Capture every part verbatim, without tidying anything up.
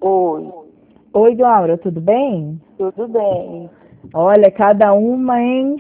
Oi, Oi, Laura, tudo bem? tudo bem? Olha, cada uma, hein?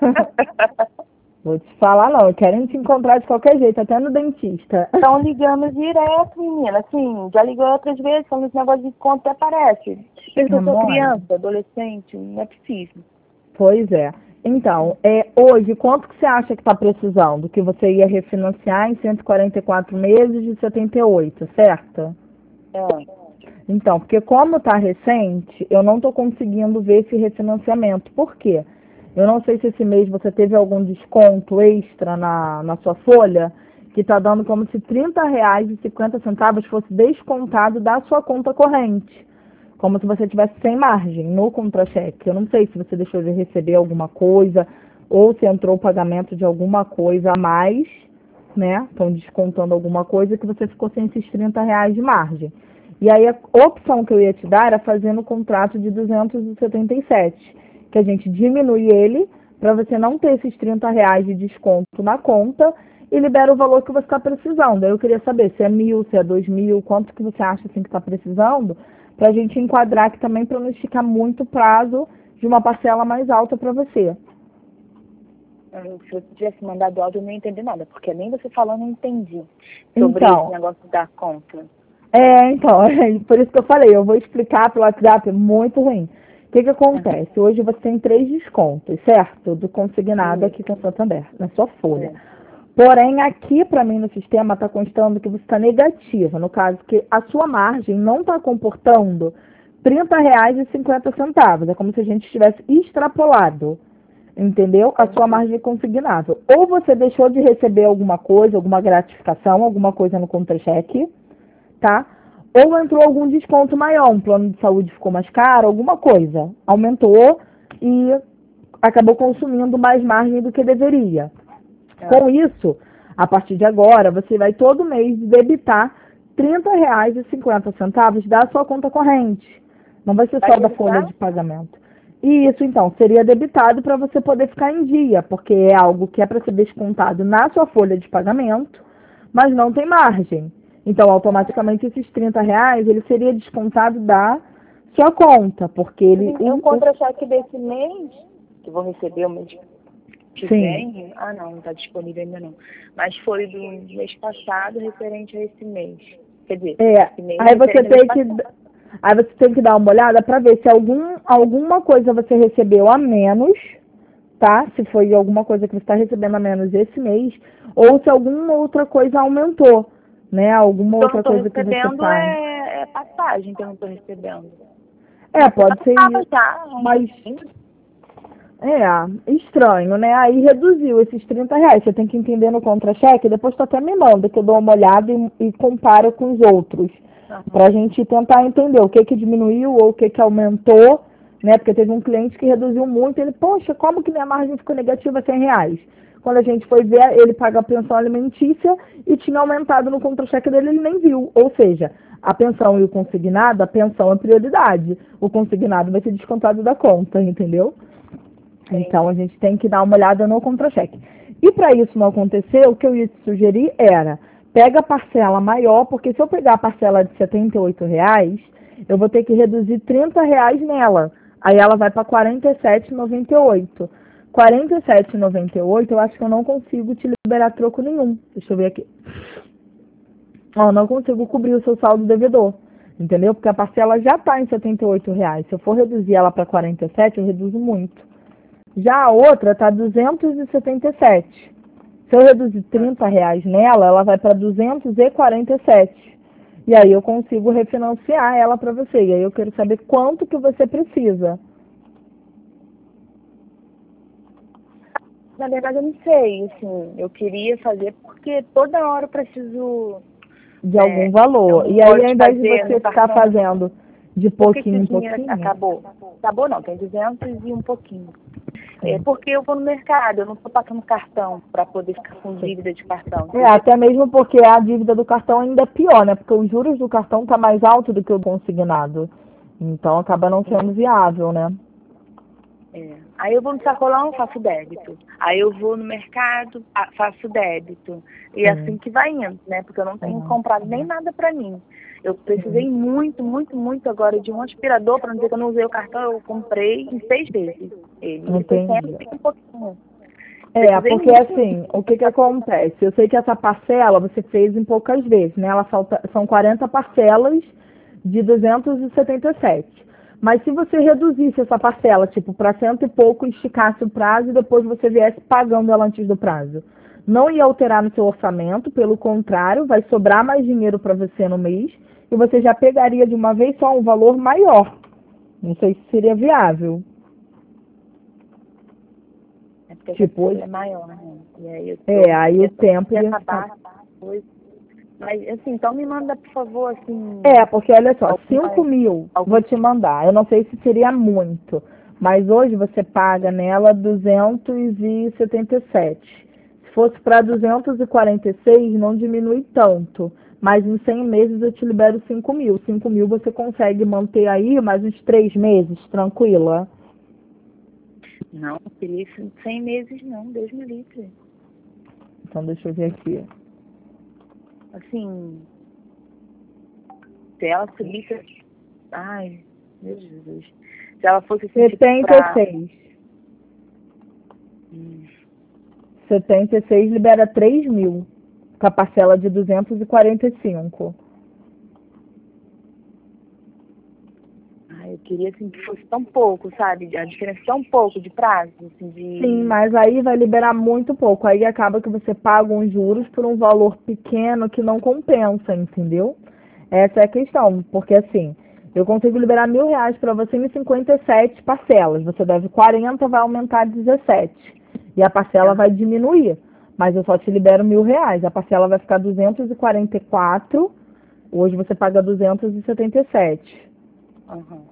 Vou te falar, não, eu quero te encontrar de qualquer jeito, até no dentista. Estão ligando direto, menina. Assim, já ligou outras vezes, falando esse negócio de conta até aparece. Pensa que É eu sou mole? criança, adolescente, não é possível. Pois é. Então, é, hoje, quanto que você acha que está precisando? Que você ia refinanciar em cento e quarenta e quatro meses de setenta e oito, certo? É. Então, porque como está recente, eu não estou conseguindo ver esse refinanciamento. Por quê? Eu não sei se esse mês você teve algum desconto extra na, na sua folha, que está dando como se trinta reais e cinquenta centavos fosse descontado da sua conta corrente. Como se você tivesse sem margem no contra-cheque. Eu não sei se você deixou de receber alguma coisa ou se entrou o pagamento de alguma coisa a mais, né? Estão descontando alguma coisa que você ficou sem esses trinta reais de margem. E aí a opção que eu ia te dar era fazer no contrato de duzentos e setenta e sete, que a gente diminui ele para você não ter esses trinta reais de desconto na conta e libera o valor que você está precisando. Aí eu queria saber se é mil, se é dois mil, quanto que você acha assim que está precisando, para a gente enquadrar aqui também para não esticar muito o prazo de uma parcela mais alta para você. Eu- Se eu tivesse mandado áudio, eu não ia entender nada, porque nem você falando eu não entendi sobre esse Então, negócio da conta. É, então, é por isso que eu falei, eu vou explicar pelo WhatsApp, é muito ruim. O que que acontece? Hoje você tem três descontos, certo? Do consignado aqui com o Santander, na sua folha. É. Porém, aqui para mim no sistema está constando que você está negativa, no caso que a sua margem não está comportando trinta reais e cinquenta centavos. É como se a gente tivesse extrapolado, entendeu? A sua margem consignável. Ou você deixou de receber alguma coisa, alguma gratificação, alguma coisa no contra-cheque, tá? Ou entrou algum desconto maior, um plano de saúde ficou mais caro, alguma coisa. Aumentou e acabou consumindo mais margem do que deveria. Com isso, a partir de agora, você vai todo mês debitar trinta reais e cinquenta centavos da sua conta corrente. Não vai ser Vai só da folha debitar? de pagamento. E isso, então, seria debitado para você poder ficar em dia, porque é algo que é para ser descontado na sua folha de pagamento, mas não tem margem. Então, automaticamente, esses trinta reais, ele seria descontado da sua conta, porque ele... E O, o o, contra-cheque desse mês, que vou receber o mês que sim. vem, ah não, não está disponível ainda não. Mas foi do mês passado referente a esse mês. Quer dizer, É, esse mês aí você referente ao mês tem que... passado. Aí você tem que dar uma olhada para ver se algum, alguma coisa você recebeu a menos, tá? Se foi alguma coisa que você está recebendo a menos esse mês, ou se alguma outra coisa aumentou, né? Alguma O que eu não outra estou coisa que você recebendo paga. é, é passagem que eu não estou recebendo. É, Mas pode eu ser tava isso, já, um mas pouquinho. é estranho, né? Aí reduziu esses trinta reais. Você tem que entender no contra-cheque, depois tu até me manda, que eu dou uma olhada e, e comparo com os outros. Para a gente tentar entender o que que diminuiu ou o que que aumentou, né? Porque teve um cliente que reduziu muito, ele, poxa, como que minha margem ficou negativa cem reais? Quando a gente foi ver, ele paga a pensão alimentícia e tinha aumentado no contra-cheque dele, ele nem viu. Ou seja, a pensão e o consignado, a pensão é prioridade. O consignado vai ser descontado da conta, entendeu? Então a gente tem que dar uma olhada no contra-cheque. E para isso não acontecer, o que eu ia te sugerir era, pega a parcela maior, porque se eu pegar a parcela de setenta e oito reais, eu vou ter que reduzir trinta reais nela. Aí ela vai para quarenta e sete reais e noventa e oito centavos. quarenta e sete reais e noventa e oito centavos eu acho que eu não consigo te liberar troco nenhum. Deixa eu ver aqui. Ó, não consigo cobrir o seu saldo devedor. Entendeu? Porque a parcela já está em setenta e oito reais. Se eu for reduzir ela para quarenta e sete, eu reduzo muito. Já a outra está duzentos e setenta e sete. Se eu reduzir trinta reais nela, ela vai para duzentos e quarenta e sete. E aí eu consigo refinanciar ela para você. E aí eu quero saber quanto que você precisa. Na verdade, eu não sei, assim, eu queria fazer porque toda hora eu preciso, De né, algum eu valor. não E aí, ao pode invés de fazer você no ficar cartão. fazendo de Por que que pouquinho o em dinheiro pouquinho, acabou? Acabou não, tem duzentos e um pouquinho. É sim, porque eu vou no mercado, eu não estou passando cartão para poder ficar com sim. dívida de cartão, É, entendeu? até mesmo porque a dívida do cartão ainda é pior, né? Porque os juros do cartão tá mais alto do que o consignado. Então acaba não sendo viável, né? É. Aí eu vou no sacolão, faço débito. Aí eu vou no mercado, faço débito. E Sim. assim que vai indo, né? Porque eu não tenho Uhum. comprado nem nada para mim. Eu precisei muito, muito, muito agora de um aspirador, para não dizer que eu não usei o cartão, eu comprei em seis vezes ele. Ele foi cento e um pouquinho. É, porque assim, o que que acontece? Eu sei que essa parcela você fez em poucas vezes, né? Ela falta, são quarenta parcelas de duzentos e setenta e sete. Mas se você reduzisse essa parcela, tipo, para cento e pouco, esticasse o prazo e depois você viesse pagando ela antes do prazo, não ia alterar no seu orçamento, pelo contrário, vai sobrar mais dinheiro para você no mês e você já pegaria de uma vez só um valor maior. Não sei se seria viável. É porque tipo, hoje é maior, né? E aí eu tô, é, aí o tempo ia ficar... Mas, assim, então me manda, por favor, assim... É, porque olha só, cinco mil algum... vou te mandar. Eu não sei se seria muito, mas hoje você paga nela duzentos e setenta e sete. Se fosse para duzentos e quarenta e seis, não diminui tanto. Mas em cem meses eu te libero cinco mil. cinco mil você consegue manter aí mais uns três meses, tranquila? Não, queria cem meses não, Deus me livre. Então deixa eu ver aqui. Assim, se ela subisse... Ai, meu Jesus. Se ela fosse assim, setenta e seis. Pra... Hum. setenta e seis libera três mil. Com a parcela de duzentos e quarenta e cinco. Ai, eu queria assim que fosse tão pouco, sabe? A diferença é tão pouco de prazo, assim, de... Sim, mas aí vai liberar muito pouco. Aí acaba que você paga uns juros por um valor pequeno que não compensa, entendeu? Essa é a questão, porque assim, eu consigo liberar mil reais para você em cinquenta e sete parcelas. Você deve quarenta, vai aumentar dezessete. E a parcela Ah. vai diminuir. Mas eu só te libero mil reais. A parcela vai ficar duzentos e quarenta e quatro. Hoje você paga duzentos e setenta e sete. Uhum.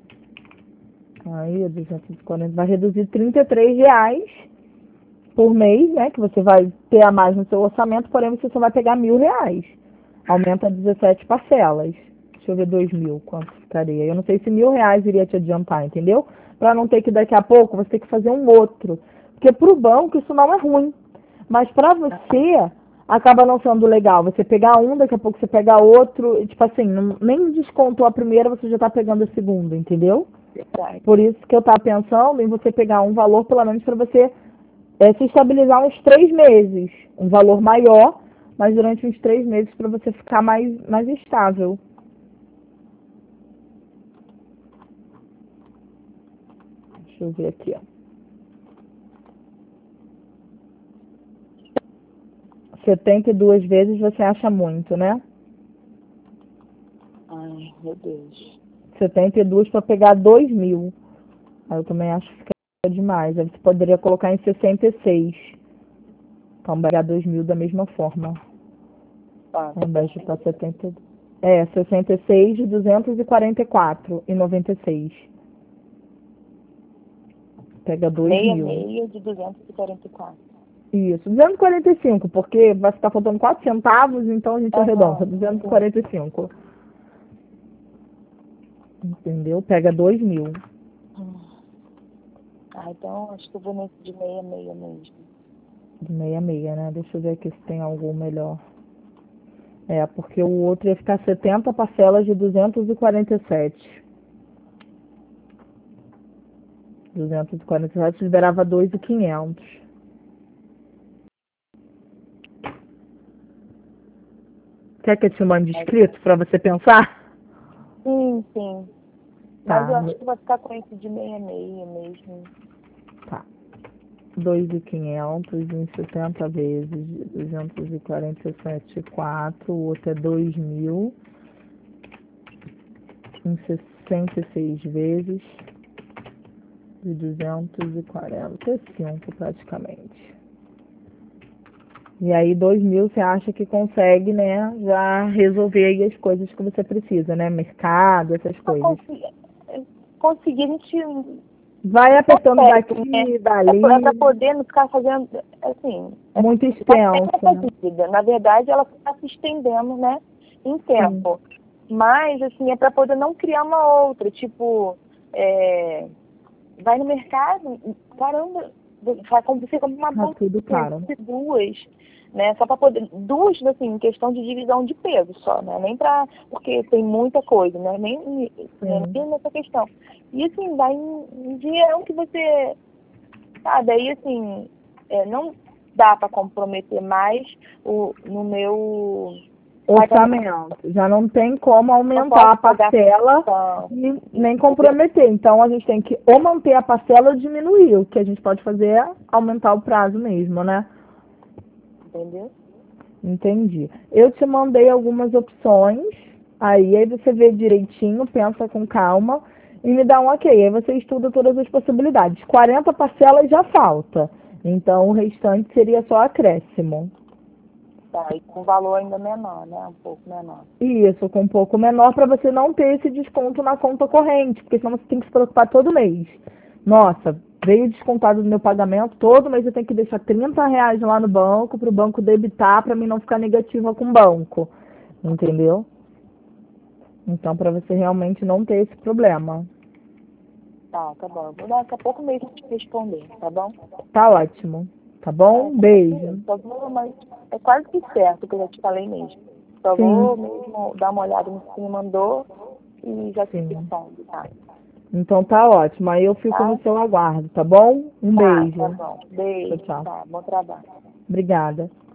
Aí, duzentos e quarenta vai reduzir trinta e três reais por mês, né? Que você vai ter a mais no seu orçamento, porém você só vai pegar mil reais. Aumenta dezessete parcelas. Deixa eu ver dois mil, quanto ficaria. Eu não sei se mil reais iria te adiantar, entendeu? Para não ter que daqui a pouco você ter que fazer um outro. Porque para o banco isso não é ruim. Mas para você acaba não sendo legal. Você pegar um, daqui a pouco você pega outro. E, tipo assim, não, nem descontou a primeira, você já está pegando a segunda, entendeu? Verdade. Por isso que eu estava pensando em você pegar um valor, pelo menos para você é, se estabilizar uns três meses. Um valor maior, mas durante uns três meses para você ficar mais, mais estável. Deixa eu ver aqui, ó. setenta e duas vezes você acha muito, né? Ai, meu Deus. setenta e duas para pegar dois mil. Aí eu também acho que fica demais. Aí você poderia colocar em sessenta e seis. Então, pegar dois mil da mesma forma. Tá, Ao invés de estar setenta. É, sessenta e seis de duzentos e quarenta e quatro e noventa e seis. Pega dois meia, mil. meia de duzentos e quarenta e quatro. Isso, duzentos e quarenta e cinco, porque vai ficar faltando quatro centavos, então a gente Aham, arredonda. duzentos e quarenta e cinco. Entendeu? Pega dois mil. Hum. Ah, então acho que eu vou nesse de meia, meia mesmo. De meia, meia, né? Deixa eu ver aqui se tem algum melhor. É, porque o outro ia ficar setenta parcelas de duzentos e quarenta e sete. duzentos e quarenta e sete liberava dois mil e quinhentos. Quer que eu te mande escrito para você pensar? Sim, sim. Mas Tá. eu acho que vai ficar com esse de meia, meia mesmo. Tá. dois mil e quinhentos em setenta vezes, duzentos e quarenta e sete, quatro. O outro é dois mil em sessenta e seis vezes, de duzentos e quarenta e cinco praticamente. E aí, dois mil você acha que consegue, né, já resolver aí as coisas que você precisa, né? Mercado, essas Não coisas. consegui, conseguir, a gente Vai apertando consegue, daqui, né? dali. É para poder não ficar fazendo, assim, é, Muito tá bem extenso, né? resolvida. Na verdade, ela está se estendendo, né, em tempo. Sim. Mas, assim, é para poder não criar uma outra, tipo, é, vai no mercado, caramba, vai acontecer como uma Tá bolsa tudo caro. de duas. né? Só para poder, duas, assim, em questão de divisão de peso só, né? Nem para, porque tem muita coisa, né? Nem, nem nessa questão. E assim, vai em, em dinheirão que você, ah, daí assim, é, não dá para comprometer mais o, no meu orçamento. Já não tem como aumentar a parcela e nem comprometer. Então a gente tem que ou manter a parcela ou diminuir. O que a gente pode fazer é aumentar o prazo mesmo, né? Entendeu? Entendi. Eu te mandei algumas opções, aí, aí você vê direitinho, pensa com calma e me dá um ok. Aí você estuda todas as possibilidades. quarenta parcelas já falta, então o restante seria só acréscimo. Tá, e com valor ainda menor, né? Um pouco menor. Isso, com um pouco menor para você não ter esse desconto na conta corrente, porque senão você tem que se preocupar todo mês. Nossa, veio descontado do meu pagamento, todo mês eu tenho que deixar trinta reais lá no banco para o banco debitar para mim não ficar negativa com o banco. Entendeu? Então, para você realmente não ter esse problema. Tá, tá bom. Eu vou dar daqui a pouco mesmo te responder, tá bom? Tá ótimo. Tá bom? Um beijo. Só vou, mas é quase que certo o que eu já te falei mesmo. Só Sim. vou mesmo dar uma olhada no que você me mandou e já te Sim. respondo, tá? Então tá ótimo. Aí eu fico Tá? no seu aguardo, tá bom? Um Tá, beijo. tá bom. Beijo, Tchau, tchau. tá. Bom trabalho. Obrigada.